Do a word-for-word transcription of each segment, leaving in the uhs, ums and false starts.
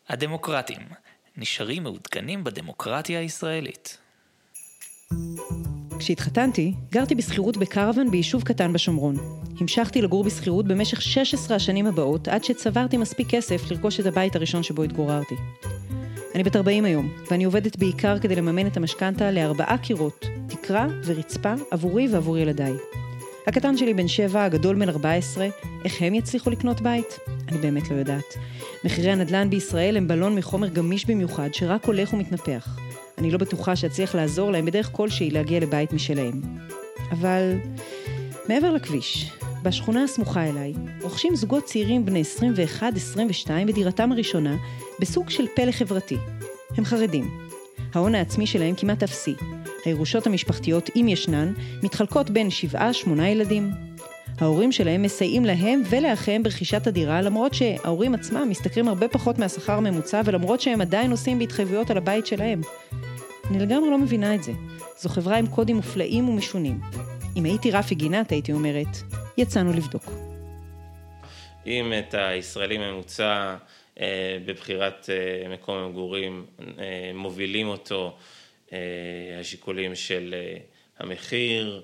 הדמוקרטים, נשארים מעודכנים בדמוקרטיה הישראלית. כשהתחתנתי, גרתי בסחירות בקרוון ביישוב קטן בשומרון. המשכתי לגור בסחירות במשך שש עשרה השנים הבאות, עד שצברתי מספיק כסף לרכוש את הבית הראשון שבו התגוררתי. אני בת ארבעים היום, ואני עובדת בעיקר כדי לממן את המשכנתה לארבעה קירות, תקרה ורצפה עבורי ועבור ילדיי. הקטן שלי בן שבע, הגדול בן ארבע עשרה, איך הם יצליחו לקנות בית? אני באמת לא יודעת. מחירי הנדל"ן בישראל הם בלון מחומר גמיש במיוחד, שרק הולך ומתנפח. אני לא בטוחה שאצליח לעזור להם בדרך כלשהי להגיע לבית משלהם. אבל מעבר לכביש, בשכונה הסמוכה אליי, רוכשים זוגות צעירים בני עשרים ואחת עשרים ושתיים בדירתם הראשונה, בסוג של פלא חברתי. הם חרדים. ההון העצמי שלהם כמעט אפסי. הירושות המשפחתיות, אם ישנן, מתחלקות בין שבעה שמונה ילדים. ההורים שלהם מסייעים להם ולאחיהם ברכישת הדירה, למרות שההורים עצמם משתכרים הרבה פחות מהשכר הממוצע, ולמרות שהם עדיין עושים בהתחייבויות על הבית שלהם. אני לגמרי לא מבינה את זה. זו חברה עם קודים מופלאים ומשונים. אם הייתי רפי גינת, הייתי אומרת, יצאנו לבדוק. אם את הישראלים ממוצע אה, בבחירת אה, מקום המגורים אה, מובילים אותו אה, השיקולים של אה, המחיר,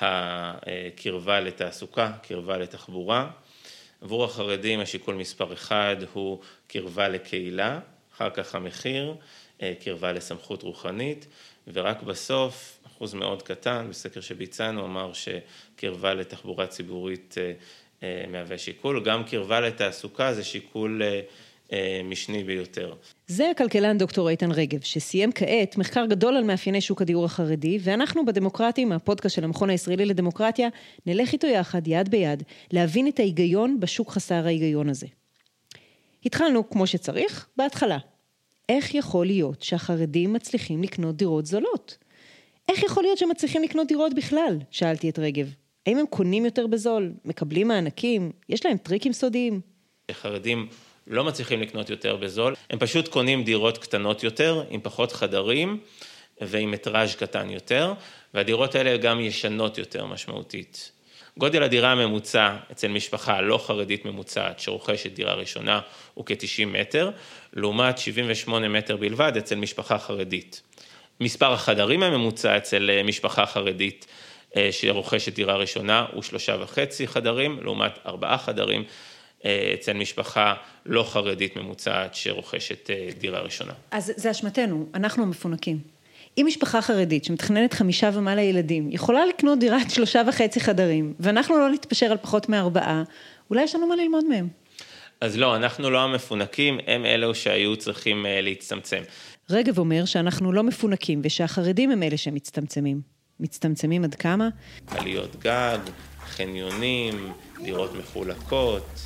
הקרבה לתעסוקה, קרבה לתחבורה. עבור החרדים השיקול מספר אחד הוא קרבה לקהילה, אחר כך המחיר, קרבה לסמכות רוחנית, ורק בסוף, אחוז מאוד קטן, בסקר שביצענו, אמר שקרבה לתחבורה ציבורית מהווה שיקול, גם קרבה לתעסוקה זה שיקול משני ביותר. זה הכלכלן דוקטור איתן רגב, שסיים כעת מחקר גדול על מאפייני שוק הדיור החרדי, ואנחנו בדמוקרטים, הפודקאסט של המכון הישראלי לדמוקרטיה, נלך איתו יחד, יד ביד, להבין את ההיגיון בשוק חסר ההיגיון הזה. התחלנו, כמו שצריך, בהתחלה. איך יכול להיות שהחרדים מצליחים לקנות דירות זולות? איך יכול להיות שמצליחים לקנות דירות בכלל? שאלתי את רגב. האם הם קונים יותר בזול? מקבלים מענקים? יש להם טריקים סודיים? החרדים לא מצליחים לקנות יותר בזול, הם פשוט קונים דירות קטנות יותר, עם פחות חדרים, ועם מטראז' קטן יותר, והדירות האלה גם ישנות יותר משמעותית. גודל הדירה הממוצע אצל משפחה לא חרדית ממוצעת, שרוכשת דירה ראשונה, הוא כ-תשעים מטר, לעומת שבעים ושמונה מטר בלבד אצל משפחה חרדית. מספר החדרים הממוצע אצל משפחה חרדית, שרוכשת דירה ראשונה, הוא שלושה וחצי חדרים, לעומת ארבעה חדרים, אצל משפחה לא חרדית ממוצעת שרוכשת דירה ראשונה. אז זה אשמתנו, אנחנו המפונקים. אם משפחה חרדית שמתכננת חמישה ומעלה ילדים, יכולה לקנות דירת שלושה וחצי חדרים, ואנחנו לא נתפשר על פחות מארבעה, אולי יש לנו מה ללמוד מהם. אז לא, אנחנו לא המפונקים, הם אלו שהיו צריכים להצטמצם. רגב אומר שאנחנו לא מפונקים, ושהחרדים הם אלה שמצטמצמים. מצטמצמים עד כמה? עליות גג, חניונים, דירות מחולקות,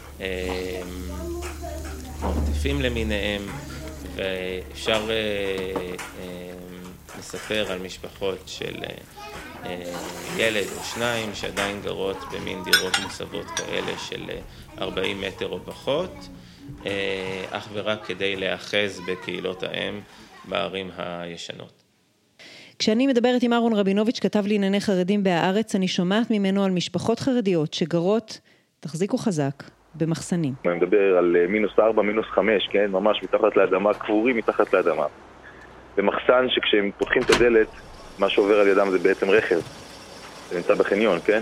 מרתפים למיניהם, ואפשר לספר על משפחות של ילד או שניים שעדיין גרות במין דירות מוסבות כאלה של ארבעים מטר או פחות, אך ורק כדי להאחז בקהילות האם בערים הישנות. כשאני מדברת עם אהרון רבינוביץ', כתב לי ענייני חרדים בהארץ, אני שומעת ממנו על משפחות חרדיות שגרות, תחזיקו חזק, במחסנים. אני מדבר על מינוס ארבע, מינוס חמש, כן? ממש מתחת לאדמה, קבורים מתחת לאדמה. במחסן שכשהם פותחים את הדלת, מה שעובר על ידם זה בעצם רכב. זה נמצא בחניון, כן?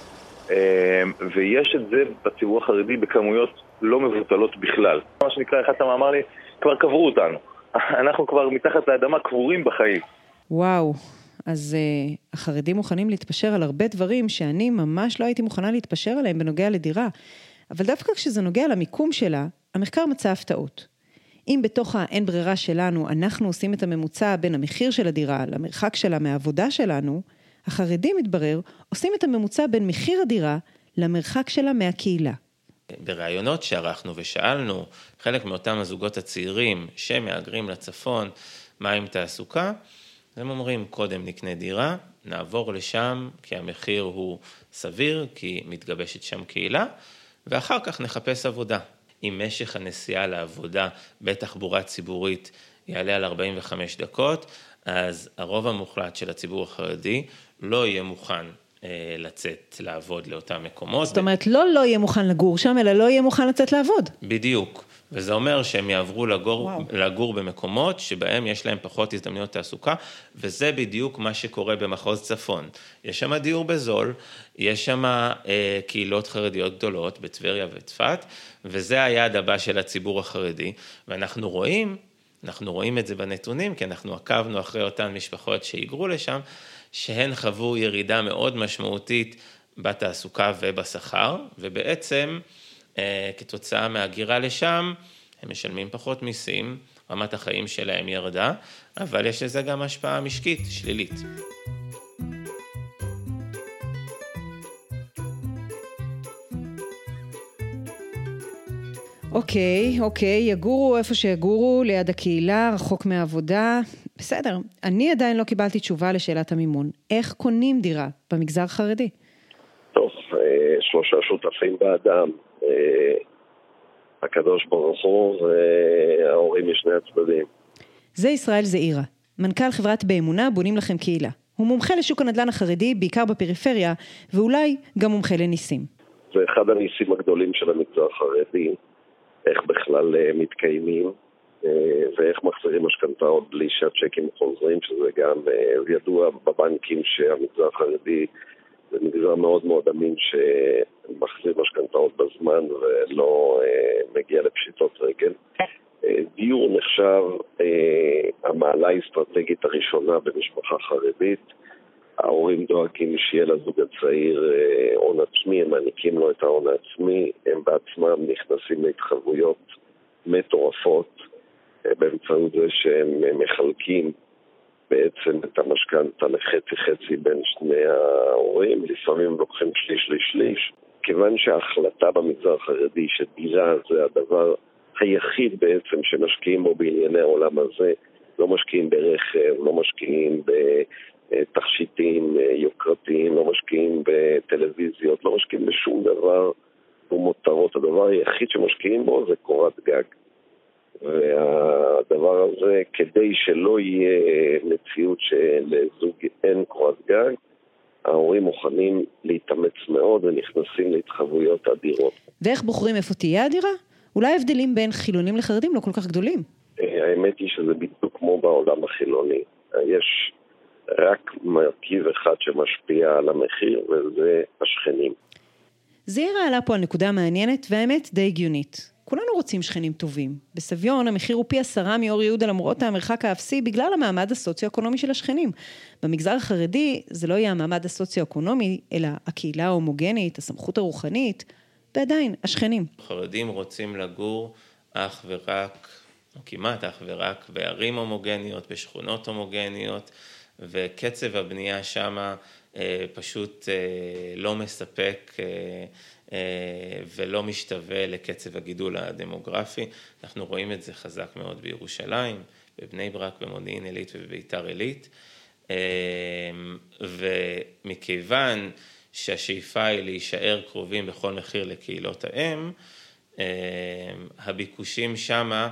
ויש את זה בציבור החרדי בכמויות לא מבוטלות בכלל. מה שנקרא, אחד אתה אמר לי, כבר קברו אותנו. אנחנו כבר מתחת לאדמה קבורים בחיים. וואו, אז uh, החרדים מוכנים להתפשר על הרבה דברים שאני ממש לא הייתי מוכנה להתפשר עליהם בנוגע לדירה. אבל דווקא כשזה נוגע למיקום שלה, המחקר מצא הפתעות. אם בתוך האין ברירה שלנו אנחנו עושים את הממוצע בין המחיר של הדירה למרחק שלה מהעבודה שלנו, החרדים מתברר עושים את הממוצע בין מחיר הדירה למרחק שלה מהקהילה. ברעיונות שערכנו ושאלנו, חלק מאותם הזוגות הצעירים שמאגרים לצפון, מה עם תעסוקה? הם אומרים, קודם נקנה דירה, נעבור לשם כי המחיר הוא סביר, כי מתגבשת שם קהילה, ואחר כך נחפש עבודה. אם משך הנסיעה לעבודה בתחבורה ציבורית יעלה על ארבעים וחמש דקות, אז הרוב המוחלט של הציבור החרדי לא יהיה מוכן לצאת לעבוד לאותם מקומות. זאת אומרת, לא לא יהיה מוכן לגור שם, אלא לא יהיה מוכן לצאת לעבוד. בדיוק. וזה אומר שהם יעברו לגור, לגור במקומות שבהם יש להם פחות הזדמנויות תעסוקה, וזה בדיוק מה שקורה במחוז צפון. יש שם דיור בזול, יש שם אה, קהילות חרדיות גדולות בטבריה וצפת, וזה היעד הבא של הציבור החרדי, ואנחנו רואים, אנחנו רואים את זה בנתונים, כי אנחנו עקבנו אחרי אותן משפחות שהיגרו לשם, שהן חוו ירידה מאוד משמעותית בתעסוקה ובשכר, ובעצם כתוצאה מהגירה לשם, הם משלמים פחות מיסים, רמת החיים שלהם ירדה, אבל יש לזה גם השפעה משקית, שלילית. אוקיי, אוקיי, יגורו איפה שיגורו, ליד הקהילה, רחוק מהעבודה. בסדר, אני עדיין לא קיבלתי תשובה לשאלת המימון. איך קונים דירה במגזר חרדי? טוב, שלושה שותפים באדם. הקדוש ברוך הוא וההורים משני הצדדים. זה ישראל זעירה, מנכ"ל חברת באמונה בונים לכם קהילה. הוא מומחה לשוק הנדל"ן החרדי, בעיקר בפריפריה, ואולי גם מומחה לניסים. זה אחד הניסים הגדולים של המגזר החרדי, איך בכלל מתקיימים, ואיך מחזירים משכנתאות בלי שהצ'קים חוזרים, שזה גם ידוע בבנקים שהמגזר החרדי זה מגזר מאוד מאוד אמין שמחזיר משכנתאות בזמן ולא מגיע לפשיטות רגל. דיור נחשב המעלה האסטרטגית הראשונה במשפחה חרדית. ההורים דואגים שיהיה לזוג הצעיר הון עצמי, הם מעניקים לו את ההון העצמי, הם בעצמם נכנסים להתחייבויות מטורפות באמצעות זה שהם מחלקים בעצם את המשכנתא לחצי חצי בין שני ההורים, לפעמים לוקחים שליש לשליש, כיוון שההחלטה במגזר החרדי שדירה זה הדבר היחיד בעצם שמשקיעים בו בענייני העולם הזה, לא משקיעים ברכב, לא משקיעים בתכשיטים יוקרתיים, לא משקיעים בטלוויזיות, לא משקיעים בשום דבר ומותרות. הדבר היחיד שמשקיעים בו זה קורת גג. והדבר הזה, כדי שלא יהיה מציאות שלזוג אין קורת גג, ההורים מוכנים להתאמץ מאוד ונכנסים להתחייבויות אדירות. ואיך בוחרים איפה תהיה הדירה? אולי ההבדלים בין חילונים לחרדים לא כל כך גדולים. האמת היא שזה בדיוק כמו בעולם החילוני. יש רק מרכיב אחד שמשפיע על המחיר, וזה השכנים. זעירה עלה פה על נקודה מעניינת, והאמת די הגיונית. כולנו רוצים שכנים טובים. בסביון המחיר הוא פי עשרה מאור יהודה למרות המרחק האפסי בגלל המעמד הסוציו-אקונומי של השכנים. במגזר החרדי זה לא יהיה המעמד הסוציו-אקונומי, אלא הקהילה ההומוגנית, הסמכות הרוחנית, ועדיין השכנים. חרדים רוצים לגור אך ורק, או כמעט אך ורק, בערים הומוגניות, בשכונות הומוגניות, וקצב הבנייה שמה אה, פשוט אה, לא מספק אה, ולא משתווה לקצב הגידול הדמוגרפי. אנחנו רואים את זה חזק מאוד בירושלים, בבני ברק, במודיעין עילית ובביתר עילית. ומכיוון שהשאיפה היא להישאר קרובים בכל מחיר לקהילות האם, הביקושים שמה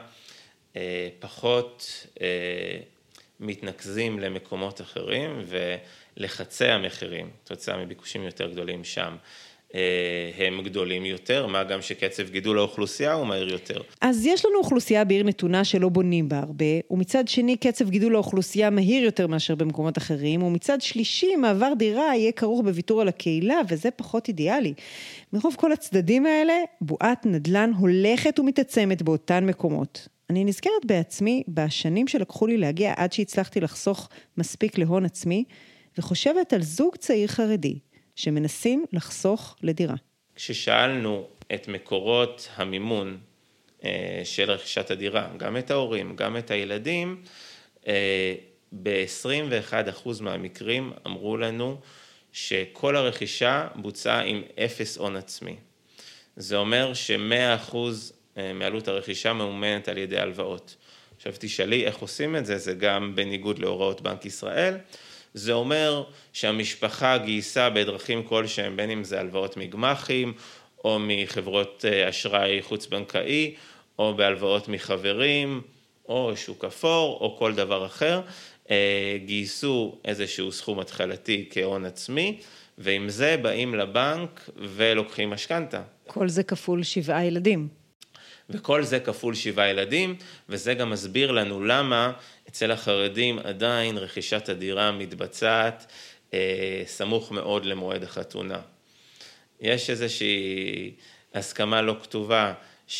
פחות מתנקזים למקומות אחרים, ולחצי המחירים, תוצאה מביקושים יותר גדולים שם, הם גדולים יותר, מה גם שקצב גידול האוכלוסייה הוא מהיר יותר. אז יש לנו אוכלוסייה בעיר נתונה שלא בונים בה הרבה, ומצד שני קצב גידול האוכלוסייה מהיר יותר מאשר במקומות אחרים, ומצד שלישי מעבר דירה יהיה כרוך בוויתור על הקהילה, וזה פחות אידיאלי. מרוב כל הצדדים האלה, בועת נדל"ן הולכת ומתעצמת באותן מקומות. אני נזכרת בעצמי בשנים שלקחו לי להגיע עד שהצלחתי לחסוך מספיק להון עצמי, וחושבת על זוג צעיר חרדי, שמנסים לחסוך לדירה. כששאלנו את מקורות המימון של רכישת הדירה, גם את ההורים, גם את הילדים, ב-עשרים ואחד אחוז מהמקרים אמרו לנו שכל הרכישה בוצעה עם אפס הון עצמי. זה אומר ש-מאה אחוז מעלות הרכישה ממומנת על ידי הלוואות. עכשיו תשאלי איך עושים את זה, זה גם בניגוד להוראות בנק ישראל, זה אומר שהמשפחה גייסה בדרכים כלשהם, בין אם זה הלוואות מגמחים, או מחברות אשראי חוץ בנקאי, או בהלוואות מחברים, או שוק אפור, או כל דבר אחר, גייסו איזשהו סכום התחלתי כהון עצמי, ועם זה באים לבנק ולוקחים משכנתה. כל זה כפול שבעה ילדים. וכל זה כפול שבעה ילדים, וזה גם מסביר לנו למה אצל החרדים עדיין רכישת הדירה מתבצעת אה, סמוך מאוד למועד החתונה. יש איזושהי הסכמה לא כתובה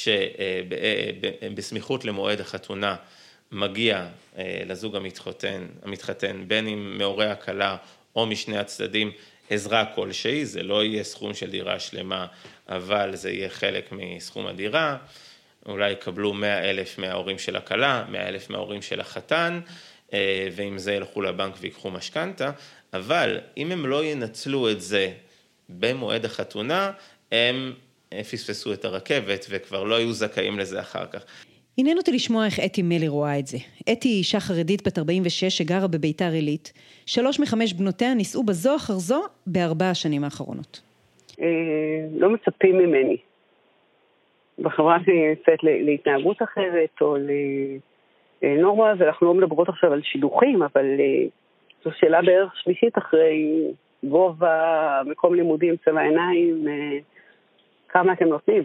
שבסמיכות למועד החתונה מגיע אה, לזוג המתחתן, המתחתן, בין אם מהורי הכלה או משני הצדדים, עזרה כלשהי, זה לא יהיה סכום של דירה שלמה, אבל זה יהיה חלק מסכום הדירה, אולי יקבלו מאה אלף מההורים של הכלה, מאה אלף מההורים של החתן, ועם זה ילכו לבנק ויקחו משכנתה, אבל אם הם לא ינצלו את זה במועד החתונה, הם פספסו את הרכבת וכבר לא יהיו זכאים לזה אחר כך. עניין אותי לשמוע איך אתי מלי רואה את זה. אתי היא אישה חרדית בת ארבעים ושש שגרה בביתר עילית. שלוש מחמש בנותיה נישאו בזו אחר זו בארבע השנים האחרונות. לא מצפים ממני. בחברה שלי נמצאת להתנהגות אחרת או לנורמה, ואנחנו לא מדברות עכשיו על שידוכים, אבל זו שאלה בערך שלישית אחרי גובה, מקום לימודים, צבע עיניים, כמה אתם נותנים.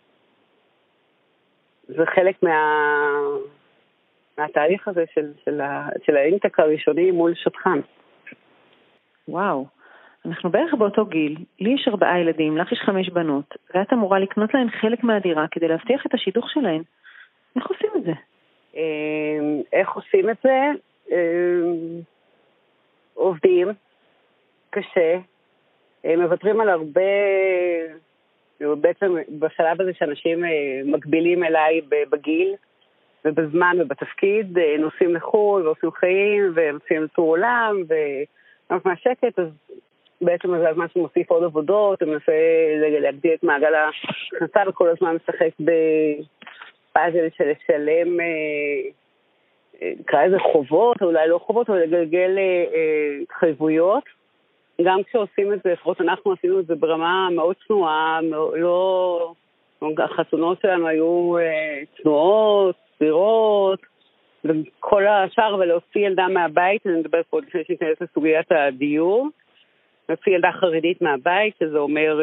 זה חלק מה... מהתהליך הזה של, של, ה... של האינטק הראשוני מול שטחן. וואו, אנחנו בערך באותו גיל, לי יש ארבעה ילדים, לך יש חמש בנות, ואת אמורה לקנות להן חלק מהדירה כדי להבטיח את השידוך שלהן. איך עושים את זה? איך עושים את זה? עובדים, קשה, מבטרים על הרבה... בעצם בשלב הזה שאנשים מקבילים אליי בגיל ובזמן ובתפקיד, נוסעים לחו"ל ועושים חיים ונוסעים לטור עולם וגם מהשקט, אז בעצם זה הזמן שמוסיף עוד עבודות, אני מנסה להגדיל את מעגל ההכנסה וכל הזמן משחק בפאזל של לשלם, נקרא איזה חובות, או אולי לא חובות, אבל לגלגל התחייבויות. גם כשעושים את זה, לפחות אנחנו עשינו את זה ברמה מאוד צנועה, לא... החתונות שלנו היו צנועות, סבירות, וכל השאר, ולהוציא ילדה מהבית, אני מדבר פה לפני שניכנס לסוגיית הדיור, להוציא ילדה חרדית מהבית, שזה אומר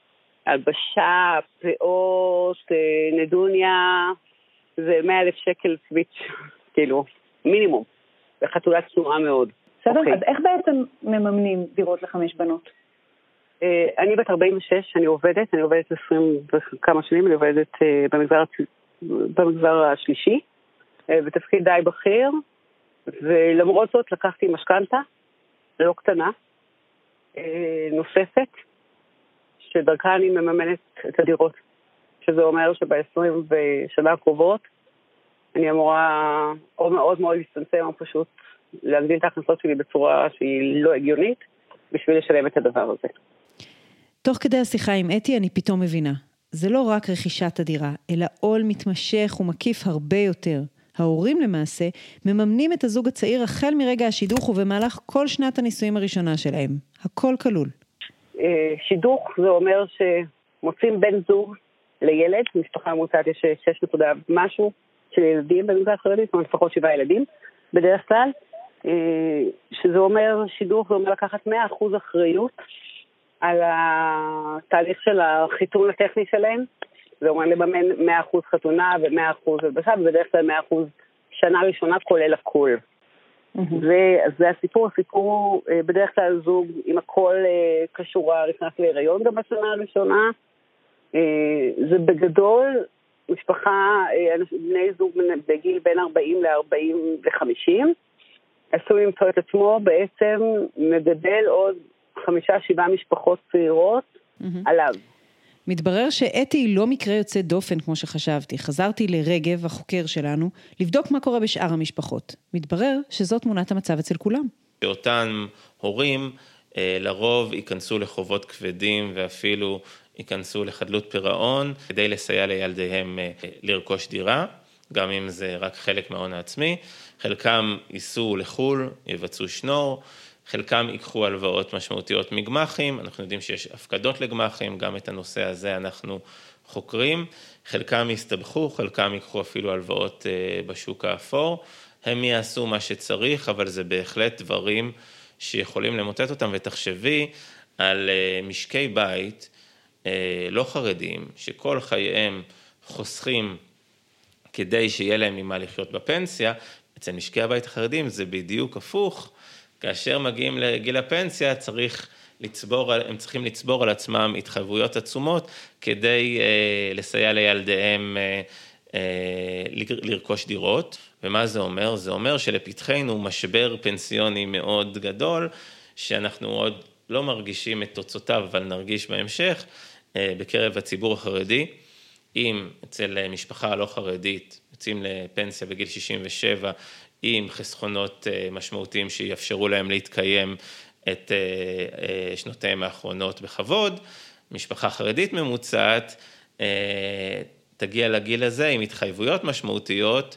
הלבשה, פאות, נדוניה, זה מאה אלף שקל סוויץ', כאילו, מינימום, בחתולה צנועה מאוד. בסדר, אז איך בעצם מממנים דירות לחמש בנות? אני בת ארבעים ושש, אני עובדת, אני עובדת עשרים וכמה שנים, אני עובדת במגזר, במגזר השלישי, בתפקיד די בכיר, ולמרות זאת לקחתי משכנתה, לא קטנה, נוספת, שדרכה אני מממנת את הדירות, שזה אומר שב-עשרים ושנה הקרובות, אני אמורה או מאוד מאוד להסתנצם, או פשוט להגדיל את ההכנסות שלי בצורה שהיא לא הגיונית, בשביל לשלם את הדבר הזה. תוך כדי השיחה עם אתי אני פתאום מבינה, זה לא רק רכישת הדירה, אלא עול מתמשך ומקיף הרבה יותר. ההורים למעשה מממנים את הזוג הצעיר החל מרגע השידוך ובמהלך כל שנת הנישואים הראשונה שלהם. הכל כלול. שידוך זה אומר שמוצאים בן זוג לילד, משפחה ממוצעת יש שש נקודה משהו של ילדים במגזר החרדי, זאת אומרת לפחות שבעה ילדים בדרך כלל, שזה אומר שידוך, זה אומר לקחת מאה אחוז אחריות על התהליך של החיתון הטכני שלהם, זה אומר לממן מאה אחוז חתונה ו-מאה אחוז הלבשה, ובדרך כלל מאה אחוז שנה ראשונה כולל הכל. וזה הסיפור, הסיפור בדרך כלל זוג עם הכל קשורה, נכנס להיריון גם בשנה הראשונה, זה בגדול משפחה, בני זוג בגיל בין ארבעים ל-ארבעים וחמישים, עשו למצוא את עצמו, בעצם מגדל עוד חמישה, שבעה משפחות צעירות עליו. מתברר שאתי היא לא מקרה יוצא דופן כמו שחשבתי. חזרתי לרגב, החוקר שלנו, לבדוק מה קורה בשאר המשפחות. מתברר שזאת תמונת המצב אצל כולם. אותם הורים לרוב ייכנסו לחובות כבדים ואפילו ייכנסו לחדלות פירעון כדי לסייע לילדיהם לרכוש דירה, גם אם זה רק חלק מההון העצמי. חלקם ייסעו לחול, יבצעו שנור, חלקם ייקחו הלוואות משמעותיות מגמחים, אנחנו יודעים שיש הפקדות לגמחים, גם את הנושא הזה אנחנו חוקרים, חלקם יסתבכו, חלקם ייקחו אפילו הלוואות בשוק האפור, הם יעשו מה שצריך, אבל זה בהחלט דברים שיכולים למוטט אותם, ותחשבי על משקי בית לא חרדים, שכל חייהם חוסכים כדי שיהיה להם ממה לחיות בפנסיה. אצל משקי הבית החרדים זה בדיוק הפוך, כאשר מגיעים לגיל הפנסיה צריך לצבור, הם צריכים לצבור על עצמם התחייבויות עצומות, כדי אה, לסייע לילדיהם אה, אה, לרכוש דירות. ומה זה אומר? זה אומר שלפתחנו משבר פנסיוני מאוד גדול, שאנחנו עוד לא מרגישים את תוצאותיו, אבל נרגיש בהמשך, אה, בקרב הציבור החרדי. אם אצל משפחה לא חרדית יוצאים לפנסיה בגיל שישים ושבע, עם חסכונות משמעותיים שיאפשרו להם להתקיים את שנותיהם האחרונות בכבוד, משפחה חרדית ממוצעת תגיע לגיל הזה עם התחייבויות משמעותיות,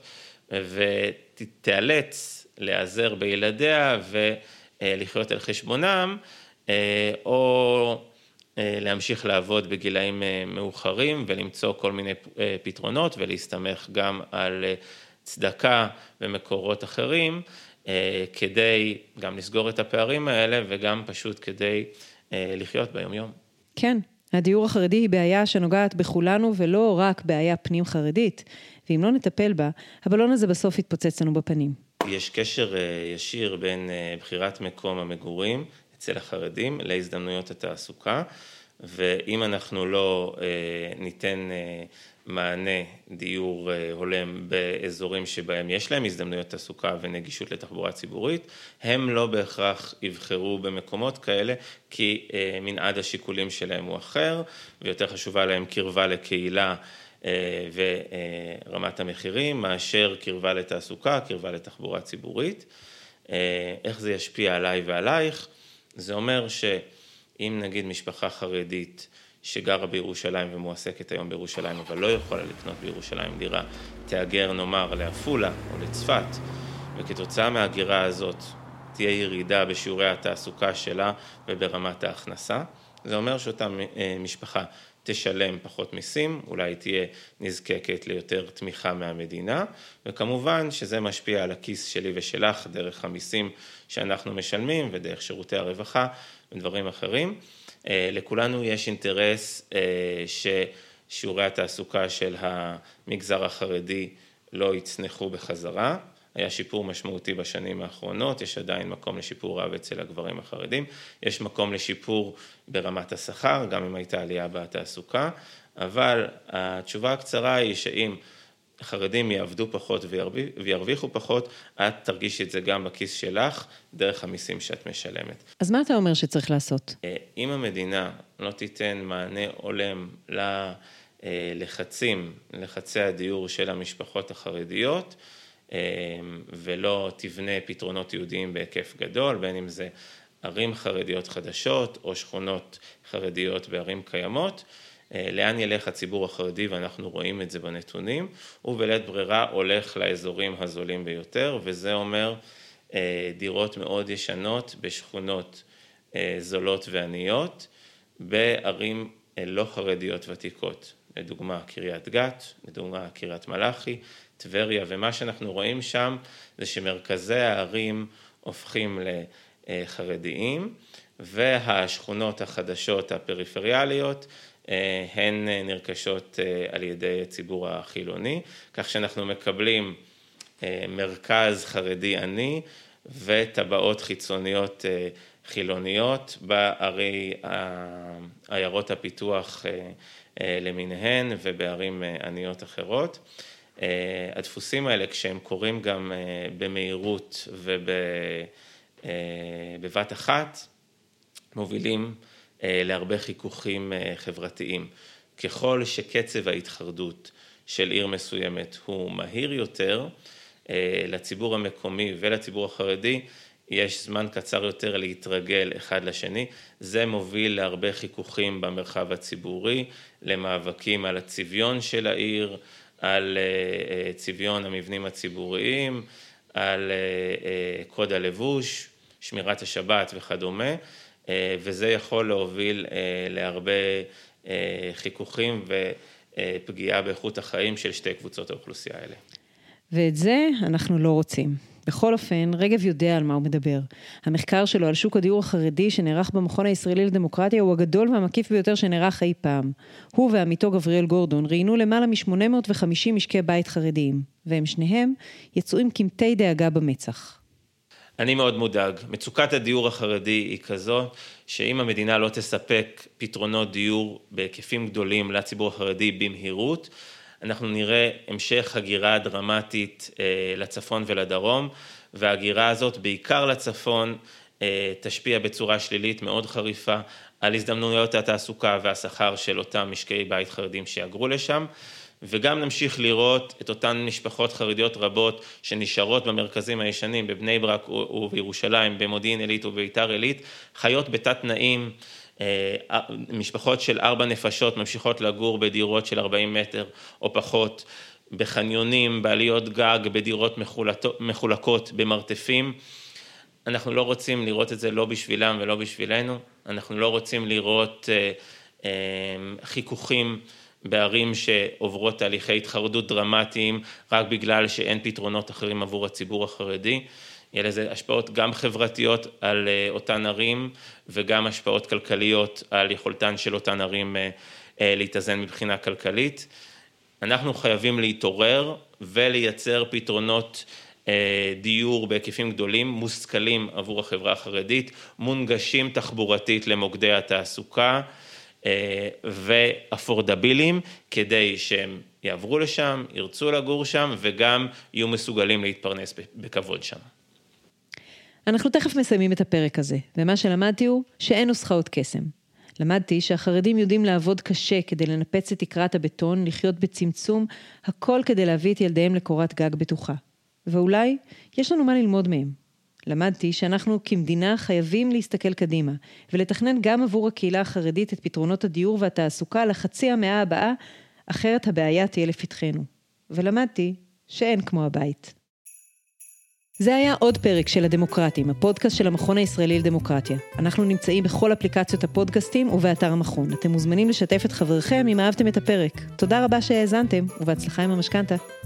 ותיאלץ להיעזר בילדיה ולחיות על חשבונם, או להמשיך לעבוד בגילאים מאוחרים ולמצוא כל מיני פתרונות ולהסתמך גם על צדקה ומקורות אחרים, כדי גם לסגור את הפערים האלה וגם פשוט כדי לחיות ביום יום. כן, הדיור החרדי היא בעיה שנוגעת בכולנו ולא רק בעיה פנים חרדית, ואם לא נטפל בה, הבלון הזה בסוף יתפוצץ לנו בפנים. יש קשר ישיר בין בחירת מקום המגורים אצל החרדים להזדמנויות התעסוקה, ואם אנחנו לא ניתן מענה דיור הולם באזורים שבהם יש להם הזדמנויות תעסוקה ונגישות לתחבורה ציבורית, הם לא בהכרח יבחרו במקומות כאלה, כי מנעד השיקולים שלהם הוא אחר, ויותר חשובה להם קרבה לקהילה ורמת המחירים, מאשר קרבה לתעסוקה, קרבה לתחבורה ציבורית. איך זה ישפיע עליי ועלייך? זה אומר שאם נגיד משפחה חרדית שגרה בירושלים ומועסקת היום בירושלים, אבל לא יכולה לקנות בירושלים דירה, תאגר נאמר לעפולה או לצפת, וכתוצאה מהגירה הזאת תהיה ירידה בשיעורי התעסוקה שלה וברמת ההכנסה. זה אומר שאותה משפחה תשלם פחות מיסים, אולי תהיה נזקקת ליותר תמיכה מהמדינה, וכמובן שזה משפיע על הכיס שלי ושלך דרך המיסים שאנחנו משלמים ודרך שירותי הרווחה ודברים אחרים. לכולנו יש אינטרס ששיעורי התעסוקה של המגזר החרדי לא יצנחו בחזרה. היה שיפור משמעותי בשנים האחרונות, יש עדיין מקום לשיפור רב אצל הגברים החרדים, יש מקום לשיפור ברמת השכר, גם אם הייתה עלייה בתעסוקה, אבל התשובה הקצרה היא שאם החרדים יעבדו פחות וירוויחו פחות, את תרגישי את זה גם בכיס שלך, דרך המיסים שאת משלמת. אז מה אתה אומר שצריך לעשות? אם המדינה לא תיתן מענה הולם ללחצים, לחצי הדיור של המשפחות החרדיות, ולא תבנה פתרונות יהודיים בהיקף גדול, בין אם זה ערים חרדיות חדשות או שכונות חרדיות בערים קיימות, לאן ילך הציבור החרדי, ואנחנו רואים את זה בנתונים, ובלית ברירה הולך לאזורים הזולים ביותר, וזה אומר דירות מאוד ישנות בשכונות זולות ועניות, בערים לא חרדיות ותיקות, לדוגמה קריית גת, לדוגמה קריית מלאכי, טבריה, ומה שאנחנו רואים שם זה שמרכזי הערים הופכים לחרדיים, והשכונות החדשות הפריפריאליות הן נרכשות על ידי הציבור החילוני, כך שאנחנו מקבלים מרכז חרדי עני וטבעות חיצוניות חילוניות בערי עיירות הפיתוח למיניהן ובערים עניות אחרות. הדפוסים האלה, כשהם קורים גם במהירות ובבת אחת, מובילים להרבה חיכוכים חברתיים. ככל שקצב ההתחרדות של עיר מסוימת הוא מהיר יותר, לציבור המקומי ולציבור החרדי יש זמן קצר יותר להתרגל אחד לשני. זה מוביל להרבה חיכוכים במרחב הציבורי, למאבקים על הצביון של העיר, על צביון המבנים הציבוריים, על קוד הלבוש, שמירת השבת וכדומה, וזה יכול להוביל להרבה חיכוכים ופגיעה באיכות החיים של שתי קבוצות האוכלוסייה האלה. ואת זה אנחנו לא רוצים. בכל אופן, רגב יודע על מה הוא מדבר. המחקר שלו על שוק הדיור החרדי שנערך במכון הישראלי לדמוקרטיה הוא הגדול והמקיף ביותר שנערך אי פעם. הוא ועמיתו גבריאל גורדון ראיינו למעלה מ-שמונה מאות וחמישים משקי בית חרדיים, והם שניהם יצאו עם קמטי דאגה במצח. אני מאוד מודאג. מצוקת הדיור החרדי היא כזו, שאם המדינה לא תספק פתרונות דיור בהיקפים גדולים לציבור החרדי במהירות, אנחנו נראה המשך הגירה דרמטית אה, לצפון ולדרום, וההגירה הזאת בעיקר לצפון אה, תשפיע בצורה שלילית מאוד חריפה על הזדמנויות התעסוקה והשכר של אותם משקי בית חרדים שיגרו לשם, וגם נמשיך לראות את אותן משפחות חרדיות רבות שנשארות במרכזים הישנים בבני ברק ובירושלים, במודיעין עילית וביתר עילית, חיות בתת תנאים, משפחות של ארבע נפשות ממשיכות לגור בדירות של ארבעים מטר או פחות, בחניונים, בעליות גג, בדירות מחולקות, במרתפים. אנחנו לא רוצים לראות את זה לא בשבילם ולא בשבילנו, אנחנו לא רוצים לראות חיכוכים בערים שעוברות תהליכי התחרדות דרמטיים רק בגלל שאין פתרונות אחרים עבור הציבור החרדי. יהיה לזה השפעות גם חברתיות על אותן ערים וגם השפעות כלכליות על יכולתן של אותן ערים להתאזן מבחינה כלכלית. אנחנו חייבים להתעורר ולייצר פתרונות דיור בהיקפים גדולים, מושכלים עבור החברה החרדית, מונגשים תחבורתית למוקדי התעסוקה ואפורדבילים, כדי שהם יעברו לשם, ירצו לגור שם וגם יהיו מסוגלים להתפרנס בכבוד שם. אנחנו תכף מסיימים את הפרק הזה, ומה שלמדתי הוא שאין נוסחאות קסם. למדתי שהחרדים יודעים לעבוד קשה כדי לנפץ את תקרת הבטון, לחיות בצמצום, הכל כדי להביא את ילדיהם לקורת גג בטוחה. ואולי יש לנו מה ללמוד מהם. למדתי שאנחנו כמדינה חייבים להסתכל קדימה, ולתכנן גם עבור הקהילה החרדית את פתרונות הדיור והתעסוקה לחצי המאה הבאה, אחרת הבעיה תהיה לפתחנו. ולמדתי שאין כמו הבית. זה היה עוד פרק של הדמוקרטים, הפודקאסט של המכון הישראלי לדמוקרטיה. אנחנו נמצאים בכל אפליקציות הפודקאסטים ובאתר המכון. אתם מוזמנים לשתף את חברכם אם אהבתם את הפרק. תודה רבה שהאזנתם, ובהצלחה עם המשכנתה.